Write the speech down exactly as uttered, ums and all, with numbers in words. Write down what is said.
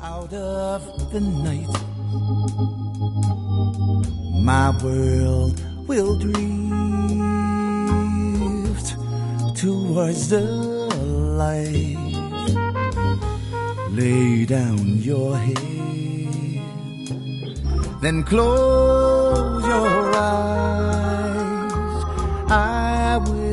Out of the night, my world will drift towards the light. Lay down your head, then close your eyes. I will